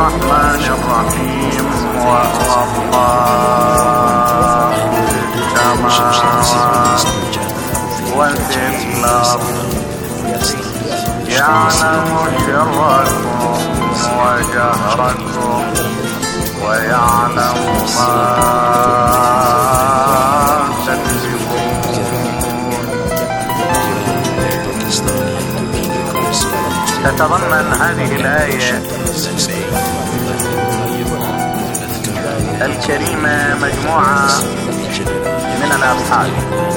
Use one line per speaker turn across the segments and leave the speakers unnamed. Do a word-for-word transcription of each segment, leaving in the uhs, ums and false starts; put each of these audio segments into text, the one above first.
الرحمن الرحيم وهو الله في السماوات وفي الأرض يعلم سركم وجهركم ويعلم ما تتضمن هذه الآية الكريمة مجموعة من الأبحاث.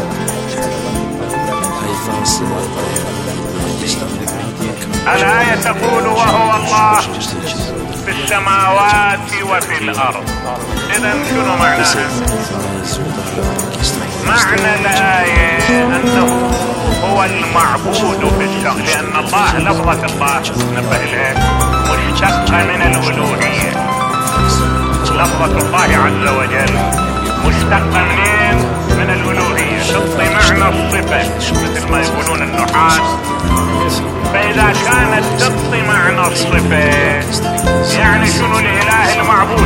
الآية تقول وهو الله في السماوات وفي الأرض. إذن شنو معناها؟ معنى الآية أنه هو المعبود في الشرع، لأن الله لفظة الله نبه إليه مشتقة من الألوهية. لفظة الله عز وجل مشتقة منين؟ من الألوهية، تعطي معنى الصفة مثل ما يقولون النحاة. فإذا كانت تعطي معنى الصفة يعني شنو الإله المعبود؟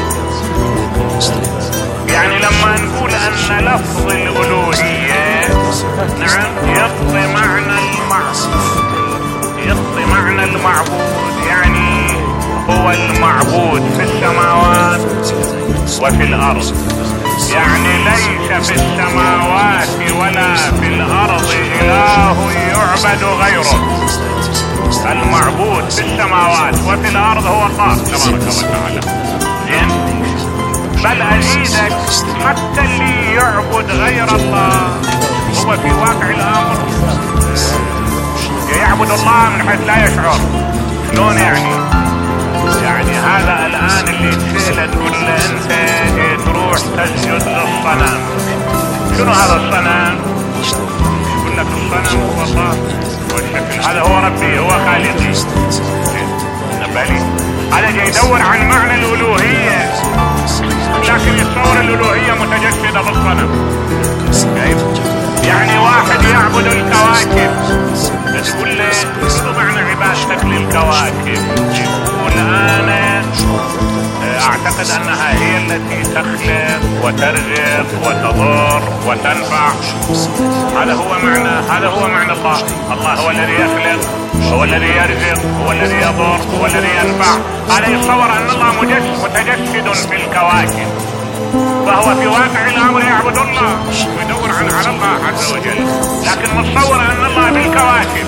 يعني لما نقول أن لفظ الألوهية نعم يعطي معنى المعبود، يعطي معنى المعبود يعني هو المعبود في السماوات وفي الأرض. يعني ليس في السماوات ولا في الأرض إله يعبد غيره. المعبود في السماوات وفي الأرض هو الله تبارك وتعالى. زين، بل أزيدك حتى اللي يعبد غير الله هو في واقع الأمر يعبد الله من حيث لا يشعر. شلون يعني؟ يعني هذا الآن اللي تسأل تقول له أنت تروح تسجد للصنم، شنو هذا الصنم؟ يقول لك الصنم هو الله والشكل، هذا هو ربي هو خالقي. نبالي هذا جاي يدور عن معنى الألوهية، لكن يتصور الألوهية متجسدة بالصنم. يعني واحد يعبد الكواكب تقول له شنو معنى عبادتك للكواكب؟ يقول أنا أعتقد أنها هي التي تخلق وترزق وتضر وتنفع. هذا هو معنى هذا هو معنى الله. الله هو الذي يخلق، هو الذي يرزق، هو الذي يضر، هو الذي ينفع. هذا يتصور أن الله متجسد في الكواكب، فهو في واقع الأمر يعبد الله ويدور عن على الله عز وجل، لكن متصور أن الله بالكواكب.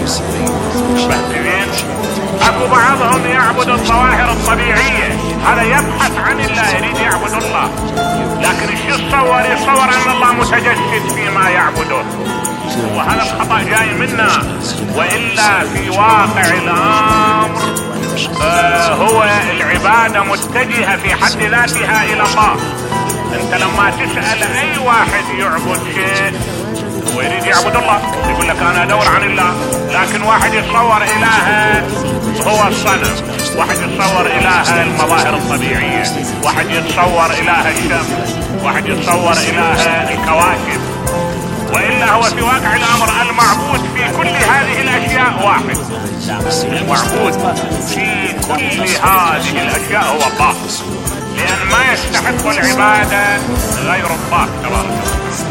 أكو بعضهم يعبد الظواهر الطبيعية، هذا يبحث عن الله يريد يعبد الله، لكن ايش يتصور؟ يتصور أن الله متجسد فيما يعبده، وهذا الخطأ جاي منا. وإلا في واقع الأمر آه هو العبادة متجهة في حد ذاتها إلى الله. أنت لما تسأل أي واحد يعبد شيء ويريد يعبد الله يقول لك أنا أدور عن الله، لكن واحد يتصور إله هو الصنم، واحد يتصور إله المظاهر الطبيعية، واحد يتصور إله الشمس، واحد يتصور إله الكواكب. وإلا هو في واقع الأمر المعبود في كل هذه الأشياء واحد. المعبود في كل هذه الأشياء هو الله، لأن ما يستحق العبادة غير الله تبارك وتعالى.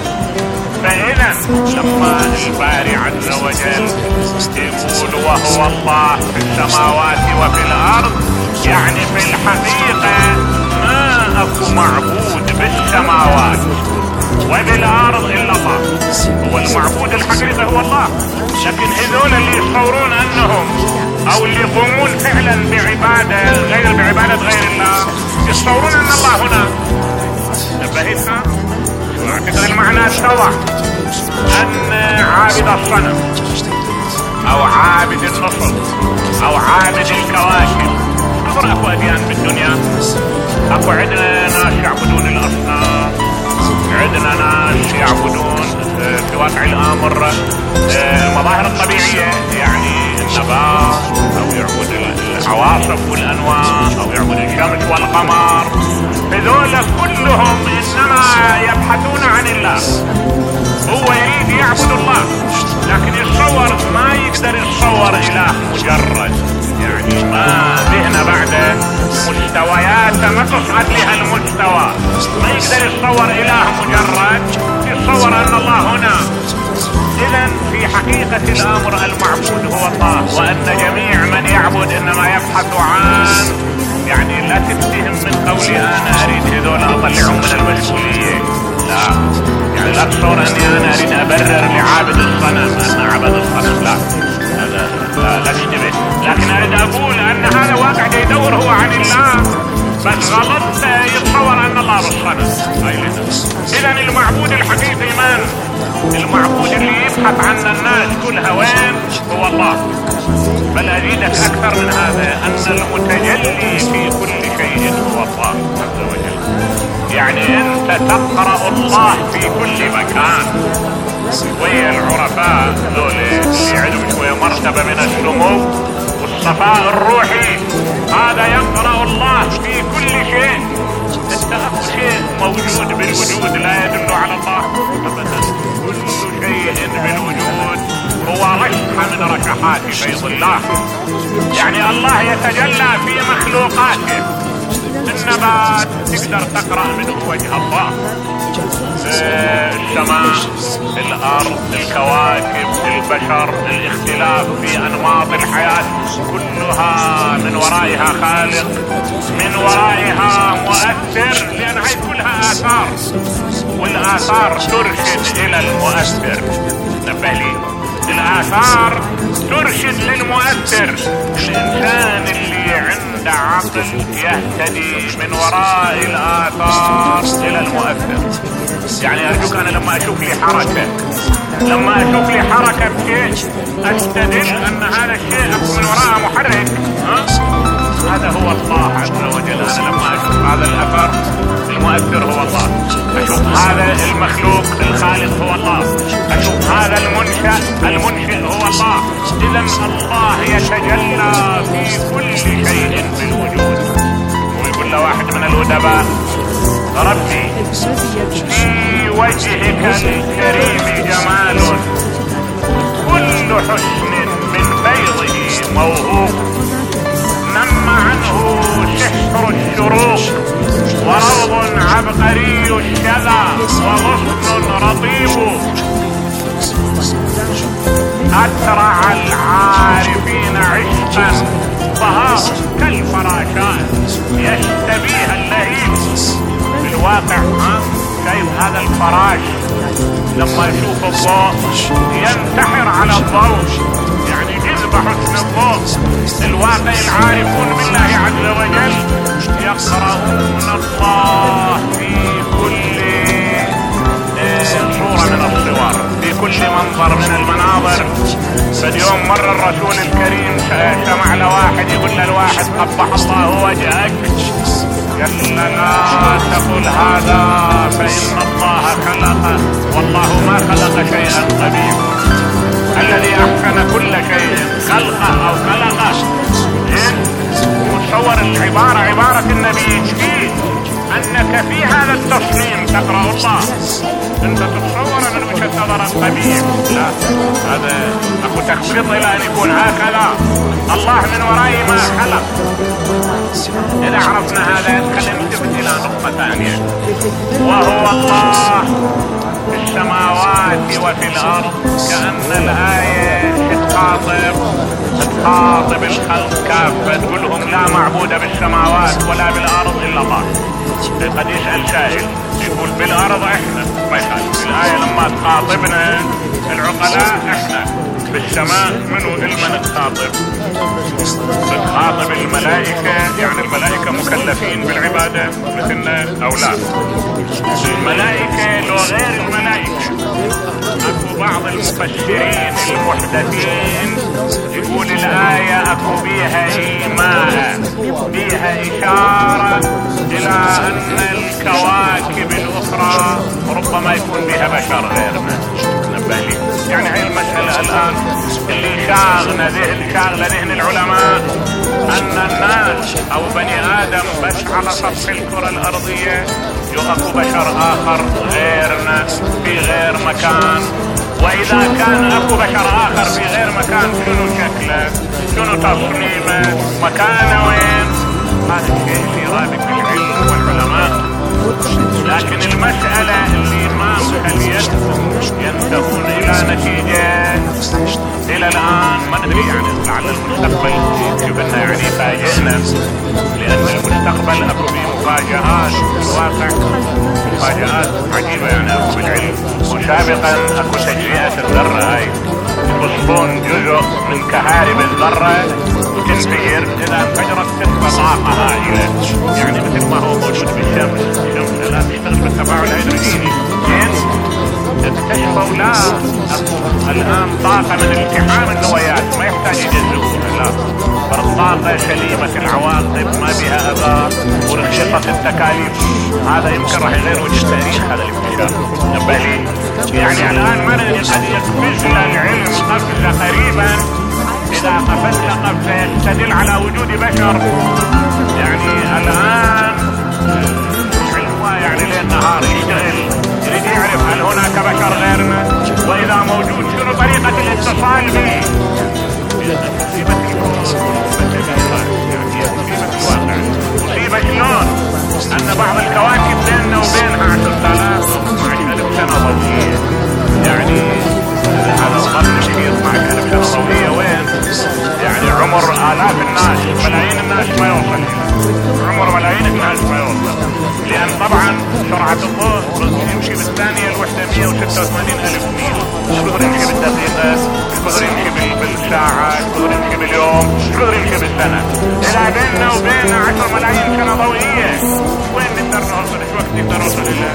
فإذا لما الباري عز وجل يقول وهو الله في السماوات وفي الأرض، يعني في الحقيقة ما أكو معبود بالسماوات وبالأرض إلا الله. هو المعبود الحقيقي هو الله، لكن هذول اللي يتصورون أنهم أو اللي يقومون فعلا بعبادة غير بعبادة غير الله يتصورون أن الله هنا. نبهتنا أعتقد المعنى اتضح أن عابد الصنم أو عابد النصر أو عابد الكواكب، أمر أكو أديان في الدنيا. أكو عندنا ناس يعبدون الأصنام، عندنا ناس يعبدون في واقع الأمر المظاهر الطبيعية، يعني النبات أو يعبد العواصف والأنواع أو يعبد الشمس والقمر. هذول كلهم إنما يبحثون عن الله، هو يريد يعبد الله، لكن يتصور ما يقدر يتصور إله مجرد، يعني ما بهنا بعد مستويات ما تصعد لها المستوى. ما يقدر يتصور اله مجرد، يتصور ان الله هنا. اذا في حقيقة الامر المعبود هو الله، وان جميع من يعبد انما يبحث عن، يعني لا تتهم من قولي انا اريد هذول اطلعهم من المسؤولية، لا، يعني لا تصور اني انا اريد ابرر لعابد الصنم ان عبد الصنم، لا هذا لا, لا تشتبه. لكن اريد اقول ان هذا واقع يدور هو عن الله، بس غلط يتصور ان الله بالصنم. اذا المعبود الحقيقي من؟ المعبود اللي يبحث عن الناس كلها وين هو الله. بل ازيدك اكثر من هذا، ان المتجلي في كل شيء هو الله عز وجل. يعني انت تقرأ الله في كل مكان. ويا العرفاء ذول اللي عندهم شوية مرتبة من السمو والصفاء الروحي، هذا يقرأ الله في كل شيء. التأخر شيء موجود بالوجود لا يدل على الله أبدا. كل شيء بالوجود هو رشحة من رشحات فيض الله. يعني الله يتجلى في مخلوقاته. النبات تقدر تقرأ منه وجه الله، السماء، الأرض، الكواكب، البشر، الاختلاف في أنماط الحياة، كلها من ورائها خالق، من ورائها مؤثر، لأن هاي كلها آثار، والآثار ترشد إلى المؤثر. نبه لي، الآثار ترشد للمؤثر. الإنسان اللي عنده عقل يهتدي من وراء الآثار إلى المؤثر. يعني أرجوك أنا لما أشوف لي حركة لما أشوف لي حركة بشيء أستدل أن هذا الشيء من وراء محرك، ها؟ هذا هو الله عز وجل. أنا لما أشوف هذا الأثر المؤثر هو الله، أشوف هذا المخلوق الخالق هو الله، أشوف هذا المنشأ المنشئ هو الله. إذا الله يتجلى في كل شيء بالوجود. ويقول له واحد من الأدباء: ربي في وجهك الكريم جمال، كل حسن من فيضه موهوب، نم عنه سحر الشروق، وروض عبقري الشذا، وغصن رطيب، أسرع العارفين عشقا، فها كالفراشات يشتبيه اللهيب. في الواقع ها شايف هذا الفراش لما يشوف الضوء ينتحر على الضوء، يعني جذب حسن الضوء. الواقع العارفون بالله عز وجل يقرؤون الله في كل صورة من الصور، في كل منظر من المناظر. فاليوم مر الرسول الكريم سمع لواحد يقول للواحد: قبح الله وجهك. قال: لا تقل هذا فإن الله خلقه، والله ما خلق شيئا قبيح. الذي أحسن كل شيء خلقه أو خلقه. وتصور العبارة عبارة النبي تفيد أنك في هذا التصميم تقرأ الله. أنت تتصور أن مش النظر القبيح، لا، هذا أكو تخطيط إلى أن يكون هكذا. الله من وراء ما خلق. إذا عرفنا هذا خلينا نلتفت إلى نقطة ثانية، وهو الله في السماوات وفي الأرض. كأن الآية تخاطب تخاطب الخلق كافة، تقول لهم لا معبود بالسماوات ولا بالأرض إلا الله. قد يسأل سائل يقول: بالأرض إحنا، ما يخالف الآية لما تخاطبنا العقلاء إحنا، بالسماء منو المن تخاطب؟ تخاطب الملائكة، يعني الملائكة مكلفين بالعبادة مثلنا أو لا؟ الملائكة لو غير الملائكة. أكو بعض المفسرين المحدثين يقول الآية أكو بيها إيماء، بيها إشارة إلى أن الكواكب الأخرى ربما يكون بها بشر غيرنا. نبالي يعني هاي المسألة الآن اللي شاغلة ذهن شاغلة ذهن العلماء، أن الناس أو بني آدم بس على سطح الكرة الأرضية، يقف بشر آخر غيرنا في غير مكان، واذا كان اكو بشر اخر في غير مكان شنو شكله، شنو تصميمه، مكانه وين، هذا الشيء في رابط العلم والعلماء. لكن المسألة اللي ما مخليتهم ينتهون الى نتيجة الى الان ما ندري، يعني لعل المستقبل يجيب لنا يعني فاجئنا، لان المستقبل اكو فيه مفاجآت، الواقع مفاجآت عجيبة يعني اكو بالعلم. وسابقا اكو تجزئة الذرة، هاي يفصلون جزء من كهارب الذرة وتنفجر، اذا انفجرت تبقى طاقة هائلة، يعني مثل ما هو موجود بالشمس. الشمس لا تشتغل بالتفاعل الهيدروجيني، اكتشفوا لا الان طاقة من التحام النوويات ما يحتاج يجزئوها، لا فالطاقة سليمة العواقب ما بها اذى ورخيصة التكاليف. هذا يمكن راح يغير وجه تاريخ هذا الاكتشاف. نبه لي يعني الان ما ندري قد يقفز العلم قفزة قريبا، اذا قفز قفزة يستدل على وجود بشر. يعني الان علمه يعني ليل نهار يشتغل يريد يعرف هل هناك بشر غيرنا، واذا موجود شنو طريقة الاتصال به. مصيبة الواقع، مصيبة شلون ان بعض الكواكب بيننا وبينها عشرة آلاف واثني عشر ألف سنة ضوئية. يعني هذا الظن اللي يطلع ألف سنة ضوئية وين؟ يعني عمر آلاف الناس، ملايين الناس ما يوصل، عمر ملايين الناس ما يوصل، لأن طبعا سرعة الضوء يمشي بالثانية الوحدة مئة وستة وثمانين ألف ميل، شكثر يمشي بالدقيقة، شكثر يمشي بالساعة، شكثر يمشي باليوم، شكثر يمشي بالسنة. إذا بيننا وبين عشر ملايين سنة ضوئية وين نقدر نوصل؟ ايش وقت نقدر نوصل إلى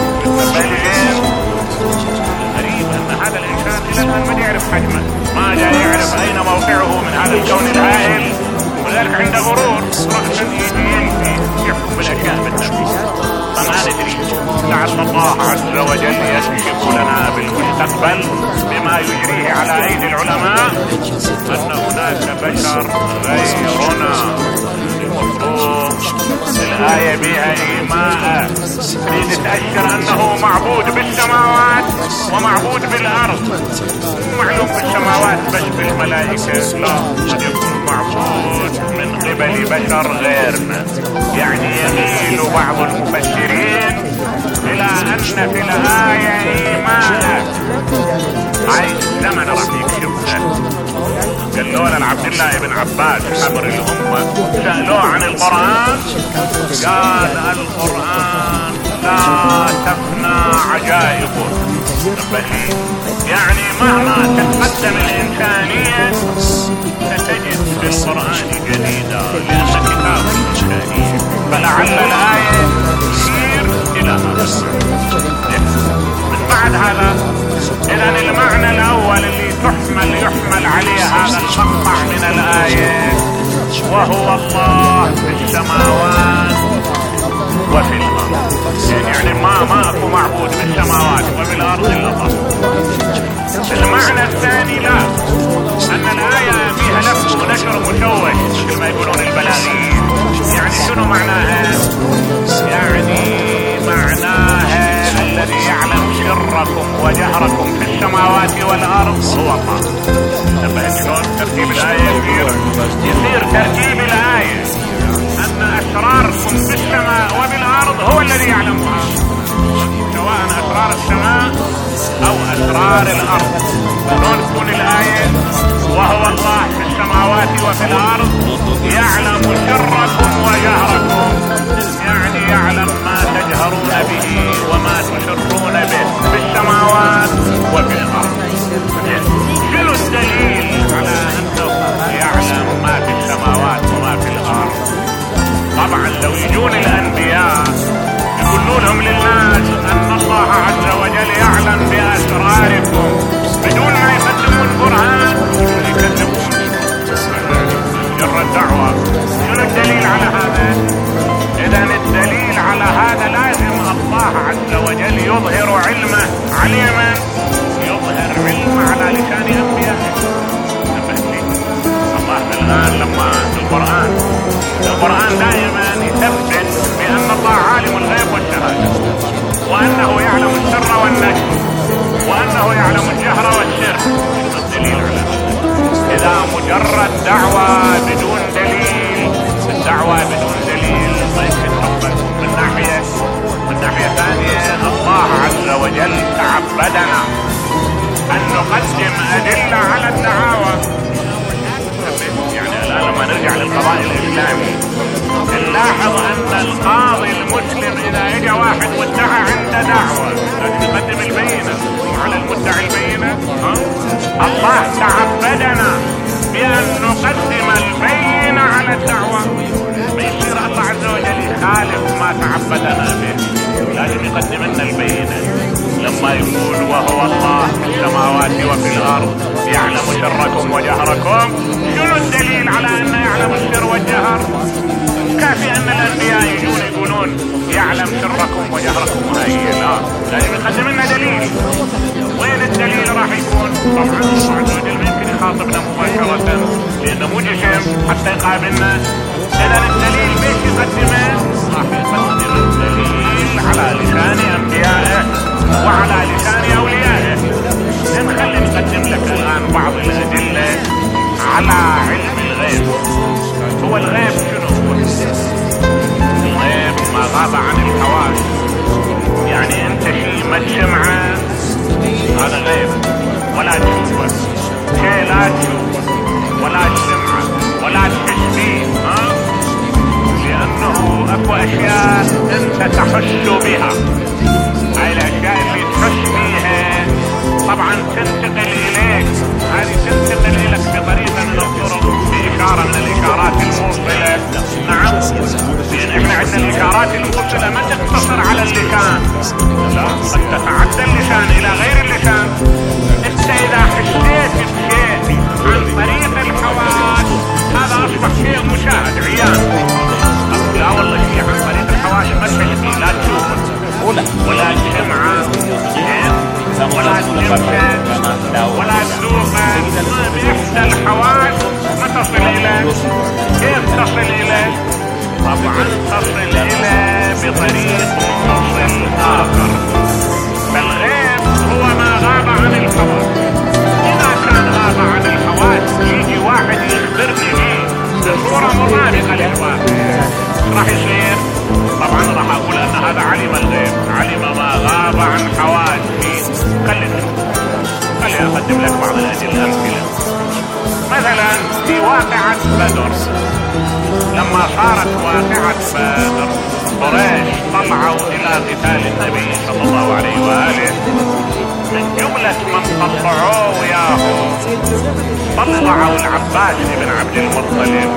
غريب أن هذا الإنسان إلى الآن ما يعرف حجمه، ما جاء يعرف أين موقعه من هذا الكون الهائل، ولذلك عنده غرور رأسا يجي يحكم بالأشياء بالنفس. فما ندري لعل الله عز وجل يكشف لنا بالمستقبل بما يجريه على أيدي العلماء أن هناك بشر غيرنا. المفروض الآية بها إيماء تريد تأشر أنه معبود بالسماوات ومعبود بالأرض. معلوم بالسماوات بس بالملائكة لا، قد يكون معبود من قبل بشر غيرنا. يعني يميل بعض المفسرين إلى أن في الآية إيماء، هاي الزمن راح يكشفه. قالوا لعبد الله بن عباس حبر الأمة، سألوه عن القرآن قال القرآن لا تفنى عجائبه. يعني مهما تقدم الإنسانية ستجد في القرآن جديدة، لأن كتاب الإنسانية. فلعل الآية تشير إلى هذا. من بعد هذا إذن المعنى الأول اللي تحمل يحمل عليه هذا المقطع من الآية وهو الله في السماوات وفي الأرض. يعني ما ما أكو معبود في السماوات وفي الأرض إلا الله. المعنى الثاني لا، أن الآية فيها لفظ ونشر مشوش مثل ما يقولون البلاغيين. يعني شنو معناها؟ يعني معناها الذي يعلم سركم وجهركم في السماوات والأرض هو الله. نبهت شلون ترتيب الآية يصير يصير ترتيب الآية أن أسراركم في السماء وبالأرض هو الذي يعلمها، سواء أسرار السماء أو أسرار الأرض. شلون تكون الآية وهو الله في السماوات وفي الأرض يعلم سركم وجهركم، يعني يعلم ما تجهرون به وما تسرون به في السماوات وفي الأرض. شنو الدليل على أنه يعلم ما في السماوات وما في الأرض؟ طبعا لو يجون الأنبياء يقولون لهم للناس أن الله عز وجل يعلم بأسراركم بدون ما يقدمون القرآن يكذبون، مجرد دعوة. شنو الدليل على هذا؟ إذن الدليل على هذا لازم الله عز وجل يظهر علمه عليما، يظهر علمه على لسان أنبيائه. الله الآن لما القرآن القرآن دائما يثبت بأن الله عالم الغيب والشهادة، وأنه يعلم السر والنجم، وأن لانه يعلم الجهر والسر. الدليل على اذا مجرد دعوة بدون دليل، الدعوة بدون دليل ما يمكن تقبل من ناحية. من ناحية ثانية الله عز وجل تعبدنا ان نقدم ادلة على الدعاوى. يعني الان لما نرجع للقضاء الاسلامي نلاحظ ان القاضي المسلم اذا اجى واحد مدعى عنده دعوة لازم يقدم البينة على المدعي البينة. الله تعبدنا بان نقدم البينة على الدعوة. ما يصير الله عز وجل يخالف ما تعبدنا به، لازم يقدم لنا البينة. لما يقول وهو الله في السماوات وفي الارض يعلم سركم وجهركم، شنو الدليل على انه يعلم السر والجهر؟ كافي ان الانبياء يجون يقولون يعلم سركم وجهركم وهي لا، لازم يقدم لنا دليل. وين الدليل راح يكون؟ طبعا الله عز وجل ما يمكن يخاطبنا مباشرة لانه مو جسم حتى يقابلنا. اذا الدليل ليش يقدمه؟ راح يقدم الدليل على لسان انبيائه وعلى لسان اوليائه. نخلي نقدم لك الان بعض الادله على علم الغيب. هو الغيب شنو؟ الغيب ما غاب عن الحواس. يعني انت شيء ما تسمعه هذا غيب ولا تشوفه، شيء لا تشوفه ولا تسمعه ولا تحس فيه، ها؟ لانه اكو اشياء انت تحس بها. هاي الاشياء اللي تحس فيها طبعا تنتقل اليك، هذه تنتقل اليك بطريقه من الطرق، باشاره من الاشارات الموصله. نعم، لان احنا عندنا الاشارات الموصله ما تقتصر على اللسان، لا، قد تتعدى اللسان الى غير اللسان. انت اذا حسيت بشيء عن طريق الحواس هذا اصبح شيء مشاهد عيان. لا والله شيء عن طريق الحواس ما تحس فيه، لا تشوفه ولا ولا تسمعه ولا تلمسه ولا تذوقه، بإحدى الحواس ما تصل إليه. كيف تصل إليه؟ طبعا تصل إليه بطريق متصل آخر. فالغيب هو ما غاب عن الحواس. إذا كان غاب عن الحواس يجي واحد يخبرني به بصورة مطابقة للواقع، راح يصير طبعا راح اقول ان هذا علم الغيب، علم ما غاب عن حواسي. خلينا خلينا اقدم لك بعض الامثله. مثلا في واقعة بدر، لما صارت واقعة بدر قريش طلعوا الى قتال النبي صلى الله عليه واله. من جملة من طلعوا وياهم طلعوا العباس بن عبد المطلب،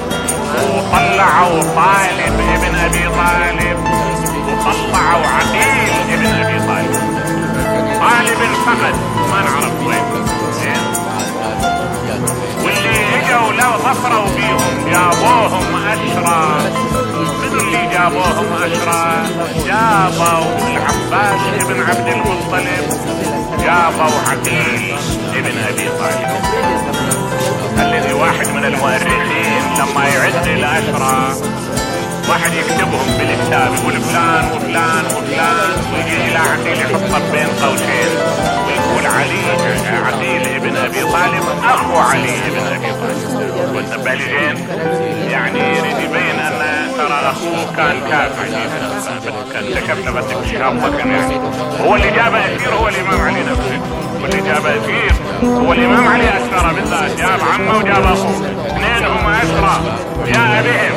وطلعوا طالب ابن ابي طالب، وطلعوا عقيل ابن ابي طالب. طالب فقد ما نعرف وين. واللي اجوا لو ظفروا بيهم جابوهم اسرى. منو اللي جابوهم اسرى؟ جابوا العباس ابن عبد المطلب، جابوا عقيل ابن ابي طالب. الذي واحد من المؤرخين لما يعد الأسرى واحد يكتبهم بالكتاب، يقول فلان وفلان وفلان، ويجي إلى عقيل يحطه بين قوسين ويقول علي عقيل ابن أبي طالب أخو علي ابن أبي طالب. وانتبه لي زين، يعني يريد يبين أن ترى أخوه كان كافر. كان اكتشفنا بس اكتشاف مكان، يعني هو اللي جاب أسير هو الإمام علي نفسه، واللي جاب أسير هو الإمام علي أسرى بالذات، جاب عمه وجاب أخوه، اثنين هم أسرى جاء بهم.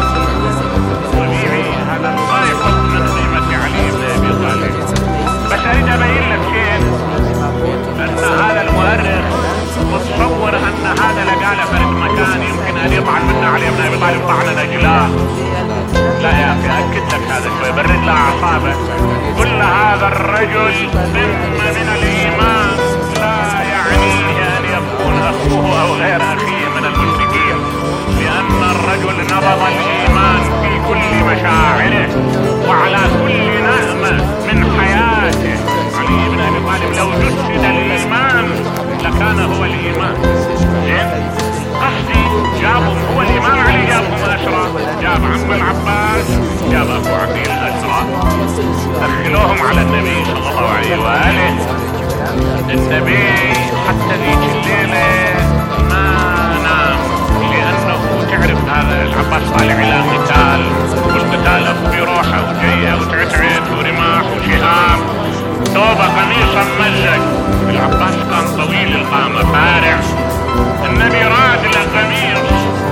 طبيعي هذا ما يحط من قيمة علي بن أبي طالب. بس أريد أبين لك شيء، أن هذا المؤرخ متصور أن هذا لقى فرق مكان يمكن أن يطعن منا علي بن أبي طالب طعنا نجلاه. لا يا أخي أكد لك هذا شوي، برد له أعصابه. كل هذا الرجل قمة من الإيمان، لا يعنيه أن يكون أخوه أو غير أخيه من المشركين، لأن الرجل نبض الإيمان في كل مشاعره وعلى كل نغمة من حياته. علي بن أبي طالب لو جسد الإيمان لكان هو الإيمان. زين قصدي جابهم، هو الإمام علي جابهم أسرى، جاب عم العباس، جاب أبو عقيل أسرى، أدخلوهم على النبي صلى الله عليه وآله. النبي حتى ذيك الليلة ما نام، لأنه تعرف هذا العباس طالع إلى قتال، والقتال بروحه وجيه وتعتعت ورماح وشهاب، ثوب قميصا مزق. العباس كان طويل القامة بارع، النبي راد لقميص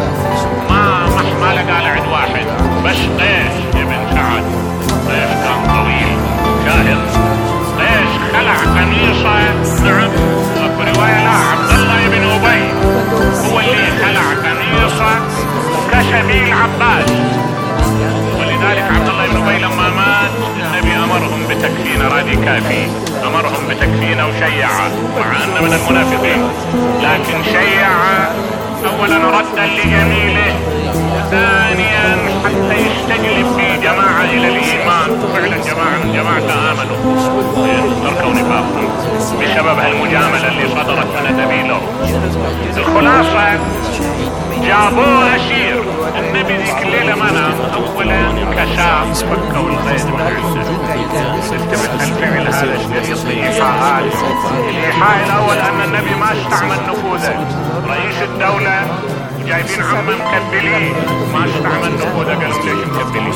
ما ما لقى لعد واحد، بس قيس ابن سعد، قيس كان طويل شاهر، قيس خلع قميصه. نعم، وفي رواية لا، عبد الله بن أبي هو اللي خلع قميصه وكشف العباس. ولذلك عبد الله بن أبي لما مات النبي أمرهم بتكفينه، رادي كافي، أمرهم بتكفينه وشيعه، مع أنه من المنافقين، لكن شيعه أولا ردا لجميله، ثانيا حتى يستجلب في جماعة إلى الإيمان. فعلا جماعة من جماعة آمنوا تركوا نفاقهم بسبب هالمجاملة اللي صدرت من نبيله. الخلاصة جابوه أسير، النبي ذيك الليلة ما نام، أولا كشاف فكوا القيد من عنده. استفدت الفعل هذا شديد الإيحاء. الإيحاء الأول أن النبي ما استعمل نفوذه، رئيس الدولة جايبين عمه مكبلين، ما استعمل نفوذه، قالوا ليش مكبلين؟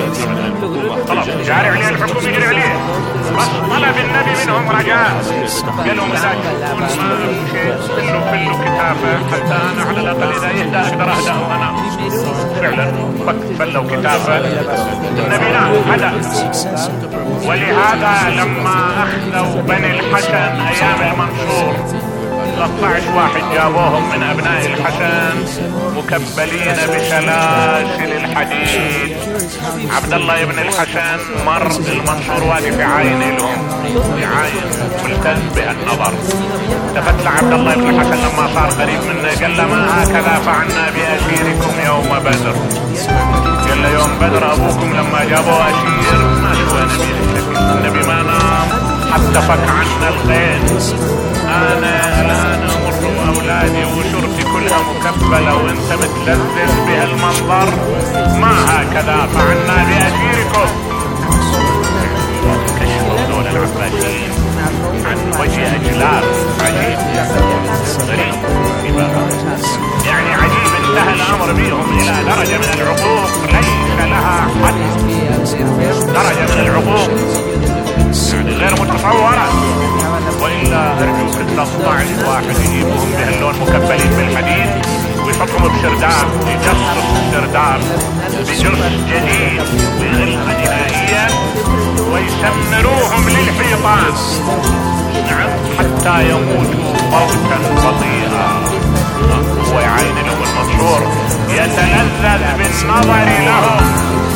خلاص جاري عليه الحكم يجري عليه، بس طلب النبي منهم رجاء، قالوا لا تكون ما شيء فلوا فلوا كتافه حتى انا على الاقل اذا يهدى اقدر اهدأ وانا. فعلا فلوا كتافه، النبي نام هدأ. ولهذا لما اخذوا بني الحسن ايام المنصور ثلاثة عشر واحد جابوهم من ابناء الحسن مكبلين بسلاسل الحديد. عبد الله بن الحسن مر المنصور واقف يعاين لهم، يعاين ملتز بالنظر. التفت عبد الله بن الحسن لما صار قريب منه قال له ما هكذا فعلنا بأسيركم يوم بدر. قال له يوم بدر ابوكم لما جابوا اسير ما شوى نبي الشكل، النبي ما نام حتى فك عنا القيد. انا الان امر اولادي وشرتي كلها مكبله وانت متلذذ بهالمنظر، ما هكذا فعلنا باسيركم. كشفوا دول العباسيين عن وجه اجلال عجيب غريب، يعني عجيب انتهى الامر بهم الى درجه من العقوق ليس لها حد، درجه من العقوق يعني غير متصوره. والا ارجوك ثلاثة عشر واحد يجيبوهم بهاللون مكبلين بالحديد ويحطهم بسرداب، يجصص السرداب بجرس جديد بغلقه نهائيا ويسمروهم للحيطان، نعم، حتى يموتوا موتا بطيئا. هو يعين لهم المنصور يتلذذ بالنظر لهم.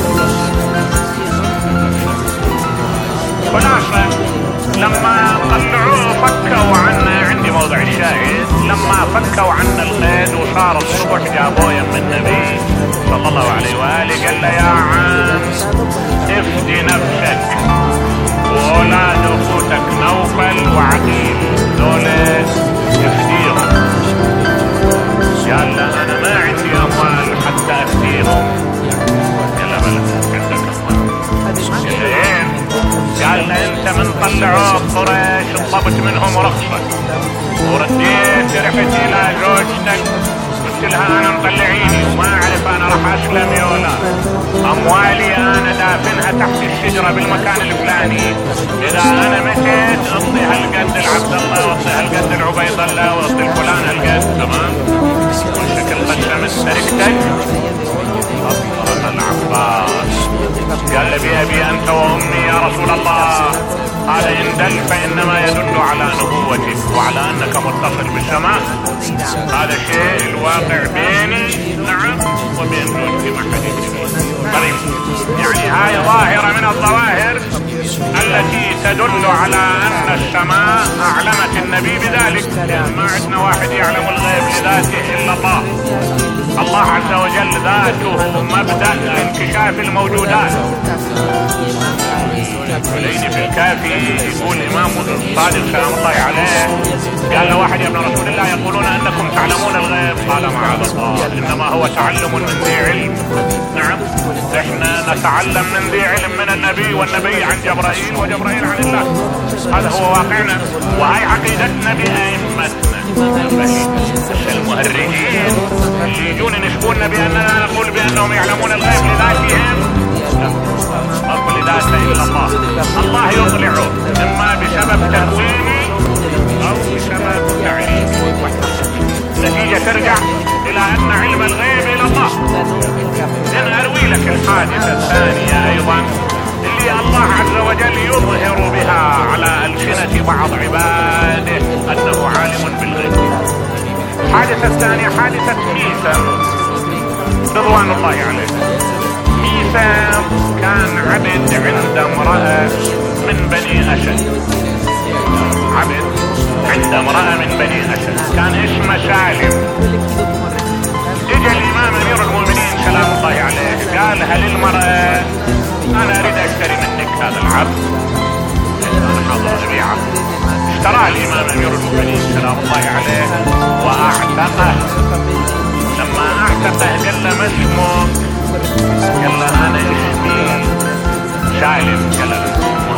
خلاصة لما طلعوه فكوا عنا، عندي موضع الشاهد، لما فكوا عنا القيد وصار الصبح جابوه يم النبي صلى الله عليه وآله قال له يا عم افدي نفسك وأولاد أخوتك نوفل وعقيل دولة افديهم. قال له أنا ما عندي أموال حتى أفديهم. قال له بلى عندك أموال. قال له انت من طلعوه قريش انضبط منهم رخصة ورديت رحت الى زوجتك قلت لها انا مطلعيني وما اعرف انا راح اسلم يولا، اموالي انا دافنها تحت الشجرة بالمكان الفلاني، اذا انا مشيت اعطي هالقد العبد الله واعطي هالقد العبيد الله واعطي الفلان هالقد، تمام، والشكل قسمت تركتك. اصدرنا العباس قال لي ابي انت وامي يا رسول الله، هذا ان دل فانما يدل على نبوتك وعلى انك متصل بالسماء، هذا الشيء الواقع بيني نعم وبين زوجتي مع حديثي. طيب يعني هاي ظاهرة من الظواهر التي تدل على ان السماء اعلمت النبي بذلك، لان ما عندنا واحد يعلم الغيب لذاته الا الله. الله عز وجل ذاته مبدأ لانكشاف الموجودات. ولين في الكافي يقول الامام الصادق سلام الله عليه، قال له واحد يا ابن رسول الله يقولون انكم تعلمون الغيب، قال معاذ الله انما هو تعلم من ذي علم. نعم احنا نتعلم من ذي علم من النبي، والنبي عن جبرائيل وجبرائيل عن الله. هذا هو واقعنا وهي عقيدتنا بأئمتنا. المهرجين اللي يجون ينسبوننا باننا نقول بانهم يعلمون الغيب لذاتهم، لا نقول لذاته الا الله. الله يطلعه اما بسبب تهويني او بسبب تعليمي. النتيجه ترجع الى ان علم الغيب الى الله. انا اروي لك الحادثه الثانيه ايضا اللي الله عز وجل يظهر بها على ألسنة بعض عباده أنه عالم بالغيب. الحادثة الثانية حادثة ميثم رضوان الله عليه. ميثم كان عبد عند امرأة من بني أسد، عبد عند امرأة من بني أسد كان اسمه سالم. اجى الإمام أمير المؤمنين سلام الله عليه قال هل المرأة أنا أريد أشتري منك هذا العبد، أنا حاضر أبيعه. اشترى الإمام أمير المؤمنين سلام الله عليه وأعتقه. لما أعتقه قال له ما اسمك؟ قال له أنا اسمي سالم. قال له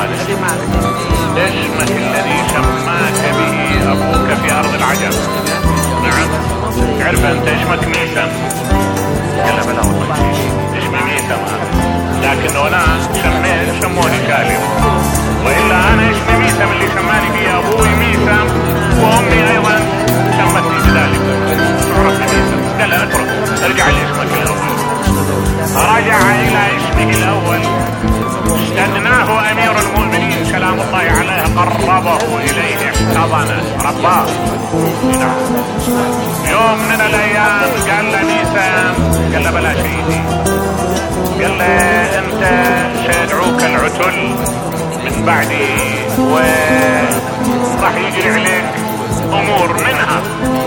اسمك الذي سماك به أبوك في أرض العجم. نعم تعرف أنت اسمك ميثم. قال له بلا والله اسمي ميثم لكن أنا سميت سموني سالم، وإلا أنا اسمي ميثم اللي سماني فيه أبوي ميثم وأمي أيضا سمتني بذلك. عرفت ميثم. قال له اترك ارجع لاسمك الأول. رجع إلى اسمه الأول. استدناه أمير المؤمنين سلام الله عليه، قربه إليه احتضنه رباه. يوم من الأيام قال له ميثم، قال له بلا سيدي، قال له انت سيدعوك العتل من بعدي وراح يجري عليك امور، منها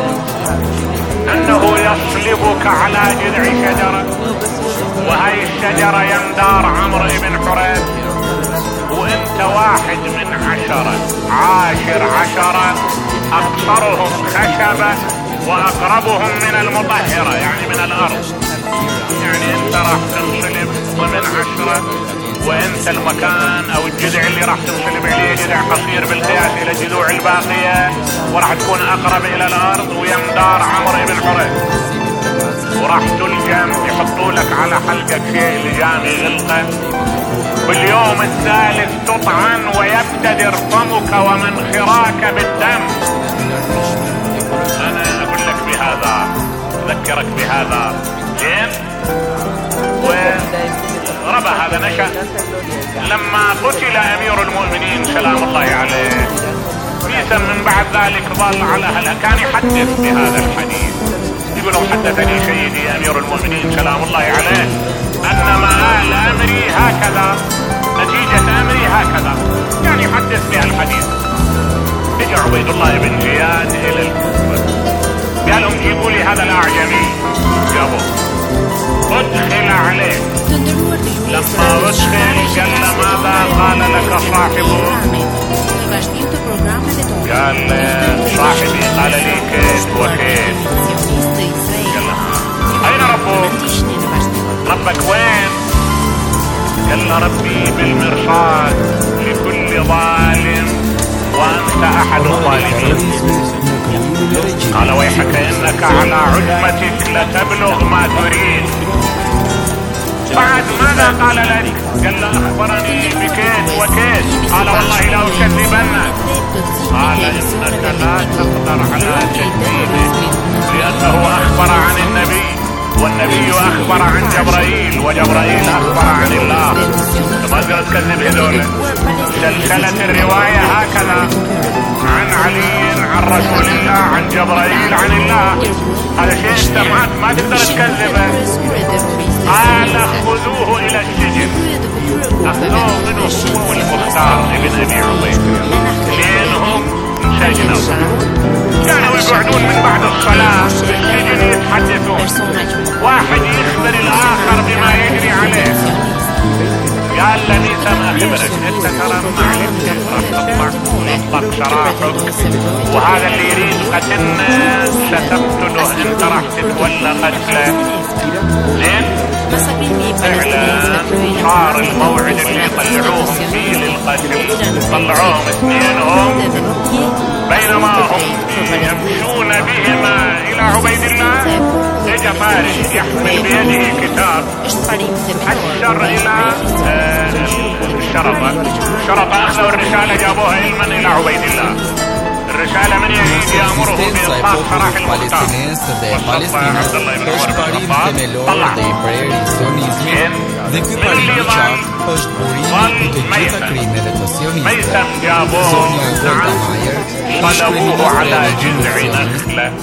انه يصلبك على جذع شجرة، وهي الشجرة يندار عمرو بن حريث، وانت واحد من عشرة عاشر عشرة اكثرهم خشبة واقربهم من المطهرة يعني من الارض. يعني انت راح تنصلب ومن عشرة، وانت المكان او الجذع اللي راح تنصلب عليه جذع قصير بالقياس الى الجذوع الباقية، وراح تكون اقرب الى الارض، ويمدار عمرو بن حريث، وراح تلجم يحطوا لك على حلقك شيء لجام يغلقه. باليوم الثالث تطعن ويبتدر فمك ومنخراك بالدم. انا اقول لك بهذا، اذكرك بهذا زين. وربى هذا نشأ لما قتل امير المؤمنين سلام الله عليه. ميثم من بعد ذلك ظل على هلا، كان يحدث بهذا الحديث يقول حدثني سيدي امير المؤمنين سلام الله عليه ان مآل امري هكذا، نتيجة امري هكذا، يعني يحدث بها الحديث. اجى عبيد الله بن زياد الى الكوفة قال لهم جيبوا لي هذا الاعجمي. جابوه ادخل عليه. لما ادخل قال ماذا قال لك صاحبه؟ قال صاحبي قال لي كيت وكيت. قال اين ربك؟ ربك وين؟ قال ربي بالمرصاد لكل ظالم وانت احد الظالمين. قال ويحك انك على عجمتك لتبلغ ما تريد. بعد ماذا قال لك؟ قال اخبرني بكيت وكيت. قال والله لا اكذبنك. قال انك لا تقدر على تكذيبه لانه اخبر عن النبي، والنبي اخبر عن جبرائيل، وجبرائيل اخبر عن الله. ما تقدر تكذب هذول. سلسلة الرواية هكذا عن علي عن رسول الله عن جبرائيل عن الله. هذا شيء انت ما تقدر تكذبه. قال خذوه الى السجن. اخذوه منه هو المختار ابن ابي عبيد لانهم سجنوا، كانوا يقعدون من بعد الصلاة في السجن يتحدثون، واحد يخبر الاخر بما يجري عليه. قال لنيسا ما خبرك انت ترى معلش راح تطلع تطلق سراحك، وهذا اللي يريد قتلنا ستقتله، انت راح تتولى قتله. لين فعلا صار الموعد اللي طلعوهم فيه للقتل، طلعوهم اثنينهم بينما هم يمشون بهما الى عبيد الله، اجى فارس يحمل بيده كتاب اشر الى الشرطة. الشرطة اخذوا الرسالة جابوها علما الى عبيد الله. الرسالة من يزيد يأمره بإطلاق سراح المختار والسلطة عبد الله بن عمر بن الخطاب. طلع من اللي ظل ظل ميثم. ميثم جابوه صلبوه على جذع نخلة.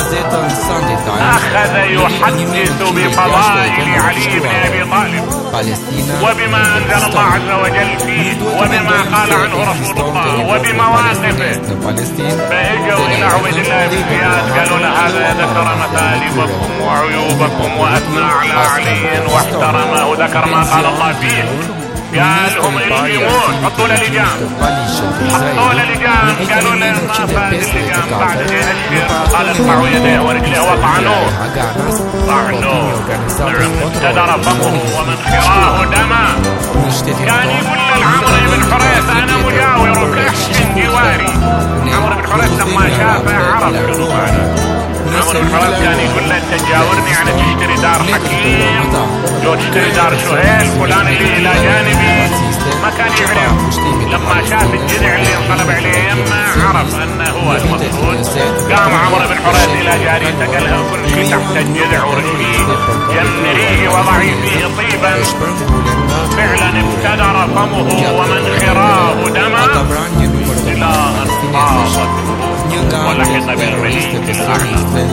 أخذ يحدث بفضائل علي بن أبي طالب وبما أنزل الله عز وجل فيه وبما قال عنه رسول الله وبمواقفه. فاجوا الى عبيد الله بن زياد قالوا له هذا ذكر مثالبكم وعيوبكم واثنى على علي واحترمه وذكر ما قال الله فيه. قال هم اللي يموت حطوا له لجام، حطوا له لجام. قالوا له ما فاز اللجام بعد يأشر. قال ارفعوا يديه ورجليه وطعنوه طعنوه نعم ابتدر فمه ومنخراه دما. كان يقول لعمرو بن حريث انا مجاور كحش جواري. عمرو بن حريث لما شافه عرف شنو معنى. عمرو بن حريث كان يقول له انت تجاورني يعني تشتري دار حكيم، لو تشتري دار سهيل فلان اللي الى جانبي. ما كان يعرف. لما شاف الجذع اللي انقلب عليه يمه عرف انه هو المقصود. قام عمرو بن حريث الى جاريته قال له كل شيء تحت الجذع ورشيه جمريه وضعي فيه طيبا. فعلا ابتدر فمه ومنخراه دما الى ان طاقت ولحق بالمليك الاعلى.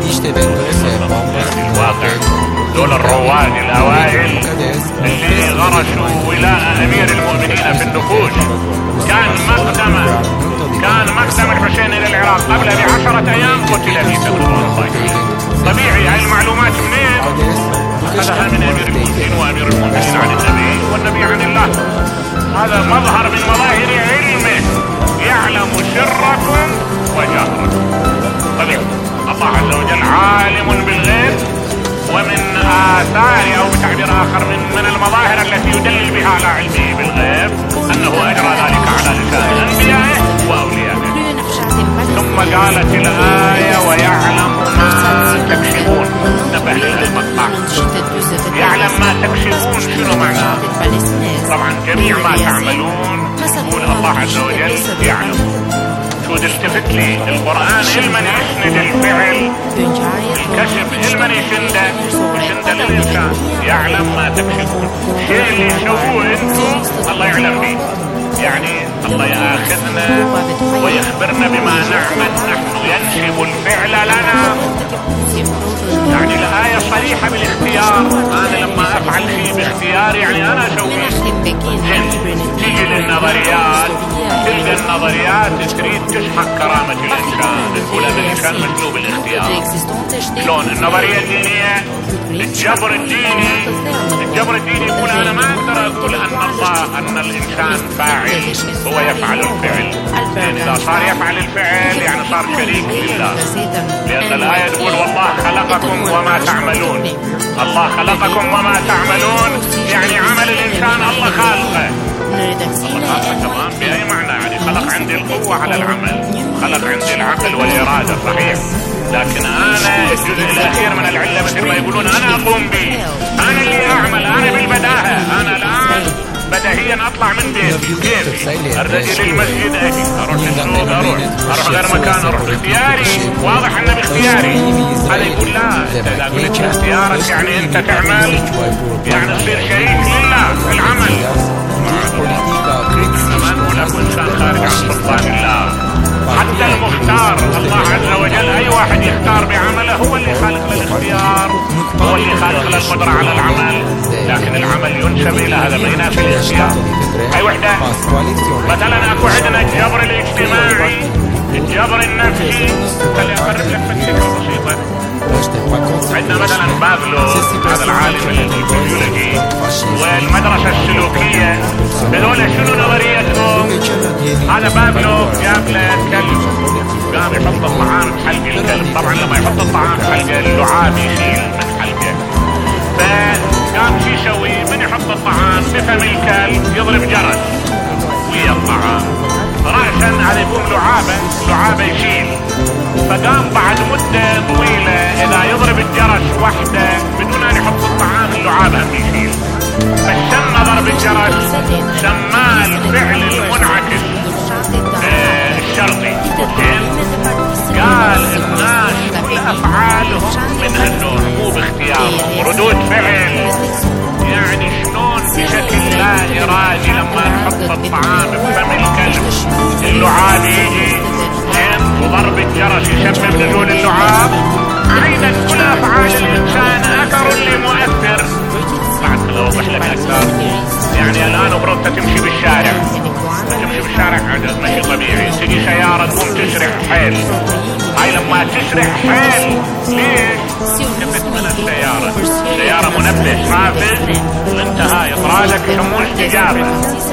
الواقع دول الرواد الاوائل اللي غرسوا ولاء امير المؤمنين في النفوس. كان مقدمه كان مقدم الحسين الى العراق قبل بعشرة ايام قتل في سبيل الله. طبيعي هاي المعلومات منين؟ اخذها من امير المؤمنين وامير المؤمنين عن النبي والنبي عن الله. هذا مظهر من مظاهر علمه، يعلم سركم وجهركم. طبيعي الله عز وجل عالم بالغيب، ومن آثار أو بتعبير آخر من من المظاهر التي يدلل بها على علمه بالغيب أنه أجرى ذلك على لسان أنبيائه وأوليائه. ثم قالت الآية ويعلم ما تكسبون. انتبه للمقطع، يعلم ما تكسبون شنو معناه؟ طبعا جميع ما تعملون يقول الله عز وجل يعلم. شو التفت لي القرآن علما يسند الفعل الكسب علما يسنده ويسنده للإنسان. يعلم ما تكسبون، الشيء اللي يسووه انتم الله يعلم فيه. يعني الله يأخذنا ويخبرنا بما نعمل نحن، ينسب الفعل لنا. يعني الآية صريحة بالاختيار. أنا لما أفعل شيء باختيار يعني أنا أسويه. تيجي للنظريات تلقى النظريات تريد تسحق كرامة الإنسان، تقول أن الإنسان مسلوب الاختيار. شلون النظرية الدينية الجبر الديني الجبر الديني يقول أنا ما أقدر أقول أن الله أن الإنسان فاعل هو يفعل الفعل، لأن إذا صار يفعل الفعل يعني صار شريك لله. لأن الآية تقول والله خلقكم وما تعملون. الله خلقكم وما تعملون يعني عمل الإنسان الله خالقه. الله خالقه تمام بأي معنى؟ يعني خلق عندي القوة على العمل، خلق عندي العقل والإرادة صحيح، لكن أنا الجزء الأخير من العلة مثل ما يقولون أنا أقوم به، أنا اللي أعمل، أنا بالبداهة. أنا الآن بديهيا أطلع من بيتي كيفي، أرجع للمسجد أجي، أروح للسوق أروح، أروح غير مكان أروح باختياري. واضح أنه باختياري. هذا يقول لا، إذا قلت باختيارك يعني أنت تعمل يعني تصير شريك لله في العمل. ما نقول أكو إنسان خارج عن سلطان الله. حتى المختار الله عز وجل أي واحد يختار بعمله هو اللي خالق للاختيار، هو اللي خالق للقدرة على العمل، لكن العمل ينسب إلى هذا ما ينافي الاختيار. هاي وحدة. مثلا أكو عندنا الجبر الاجتماعي. الجبر النفسي. خلي أقرب لك فكرة بسيطة. عندنا مثلا بافلو هذا العالم الفيزيولوجي والمدرسة السلوكية، هذول شنو نظريتهم؟ هذا بافلو جاب له كلب، قام يحط الطعام بحلق الكلب. طبعا لما يحط الطعام بحلق اللعاب يشيل من حلقه، فقام شو يسوي؟ من يحط الطعام بفم الكلب يضرب جرس ويا الطعام رأسا، هذا يقوم لعابه لعابه يشيل. فقام بعد مدة طويلة إذا يضرب الجرس وحده بدون أن يحط الطعام اللعابة يشيل. فالسمى ضرب الجرس سماه الفعل المنعكس آه الشرطي. قال الناس كل أفعالهم من هالنوع مو باختيارهم، ردود فعل. يعني شلون بشكل لا إرادي لما يحط الطعام بفم الكلب اللعاب يجي وضرب الجرس يسبب نزول اللعاب. أيضا كل أفعال الإنسان أثر لمؤثر. بعد كده أوضح لك أكثر. يعني الآن أبرد تمشي بالشارع، تمشي بالشارع عدد مشي طبيعي، تجي سيارة تقوم تسرع حيل. هاي لما تسرع حيل ليش؟ كفت من السيارة، سيارة منبه ترافق انتهى إطرادك يسموه استجابة.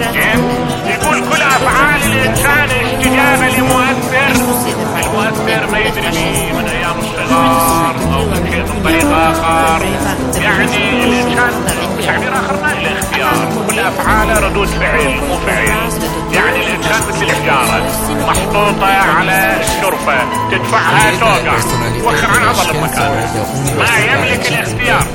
يقول كل أفعال الإنسان استجابة لمؤثر. المؤثر ما يدري به من أيام الصغار أو من شيء من طريق آخر. يعني الإنسان بتعبير آخر ما له اختيار، كل أفعاله ردود فعل مو فعل. يعني الإنسان مثل الحجارة محطوطة على الشرفة تدفعها توقع، وخر عن عضل مكانها، ما يملك الاختيار.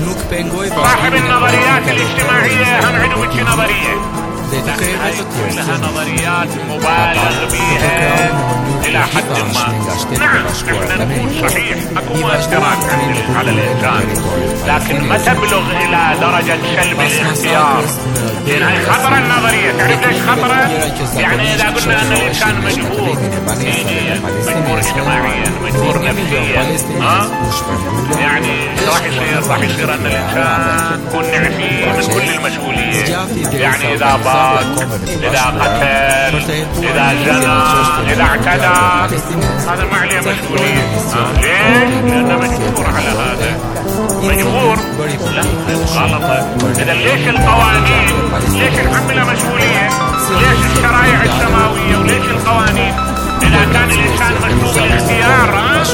صاحب النظريات الاجتماعية هم عنده بتشي نظرية، لكن هاي كلها نظريات مبالغ بها إلى حد ما. نعم احنا نقول صحيح اكو مؤثرات على الإنسان، لكن ما تبلغ إلى درجة سلب الاختيار. لأن هاي خطرة النظرية. تعرف ليش خطرة؟ يعني إذا قلنا أن الإنسان مجبور دينيا، مجبور اجتماعيا، مجبور نفسيا، ها؟ يعني راح يصير راح يصير أن الإنسان يكون نعفي من كل المسؤولية. يعني إذا باك، إذا قتل، إذا زنى، إذا اعتدى، هذا ما عليه مسؤولية. ليش؟ لأنه مجبور على هذا. مجبور؟ لا، غلطة. إذا ليش القوانين؟ ليش نحملها مسؤولية؟ ليش الشرائع السماوية وليش القوانين؟ إذا كان الإنسان مسلوب الاختيار، ها؟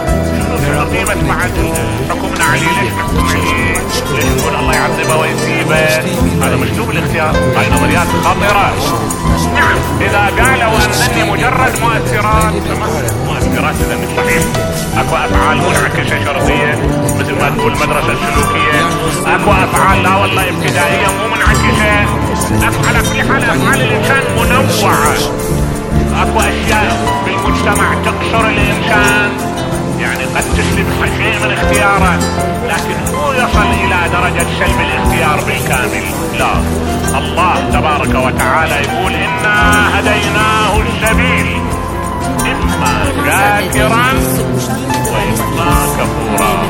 شنو قيمة بعد حكمنا عليه؟ ليش نحكم عليه؟ ليش نقول الله يعذبه ويسيبه؟ هذا مسلوب الاختيار. هاي نظريات خطرة. نعم إذا قالوا أنني مجرد مؤثرات، مؤثرات إذا مش صحيح. أكو أفعال منعكسة شرطية مثل ما تقول المدرسة السلوكية، أكو أفعال لا والله ابتدائية مو منعكسة. على كل حال أفعال الإنسان منوعة. أكو أشياء بالمجتمع تقصر الإنسان، يعني قد تسلب شيء من اختياره، لكن مو يصل إلى درجة سلب الاختيار بالكامل. لا، الله تبارك وتعالى يقول إنا هديناه السبيل إما شاكرا وإما كفورا.